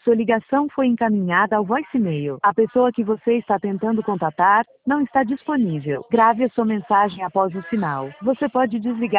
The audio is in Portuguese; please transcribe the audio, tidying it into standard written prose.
Sua ligação foi encaminhada ao voicemail. A pessoa que você está tentando contatar não está disponível. Grave a sua mensagem após o sinal. Você pode desligar